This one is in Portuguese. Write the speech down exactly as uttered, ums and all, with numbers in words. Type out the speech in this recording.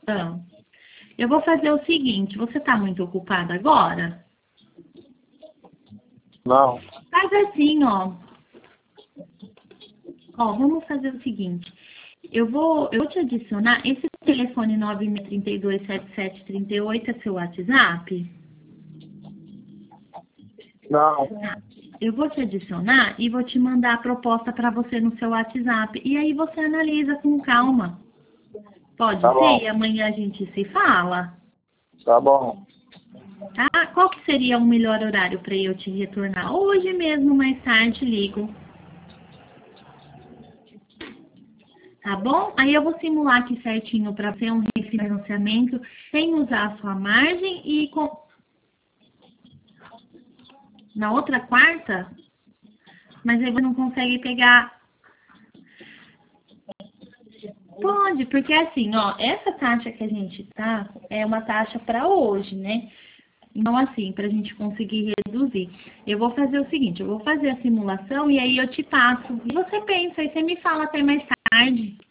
Então, eu vou fazer o seguinte, você está muito ocupada agora? Não. Faz assim, ó. Ó, vamos fazer o seguinte. Eu vou, eu vou te adicionar. Esse telefone nove seis três dois, sete sete três oito é seu WhatsApp? Não. Tá. Eu vou te adicionar e vou te mandar a proposta para você no seu WhatsApp. E aí você analisa com calma. Pode Tá ser? bom. E amanhã a gente se fala? Tá bom. Tá? Qual que seria o melhor horário para eu te retornar? Hoje mesmo, mais tarde, ligo. Tá bom? Aí eu vou simular aqui certinho para ter um refinanciamento sem usar a sua margem e com... na outra quarta, mas aí você não consegue pegar. Pode, porque assim, ó, essa taxa que a gente tá é uma taxa para hoje, né? Então, assim, para a gente conseguir reduzir, eu vou fazer o seguinte, eu vou fazer a simulação e aí eu te passo. E você pensa, aí você me fala até mais tarde.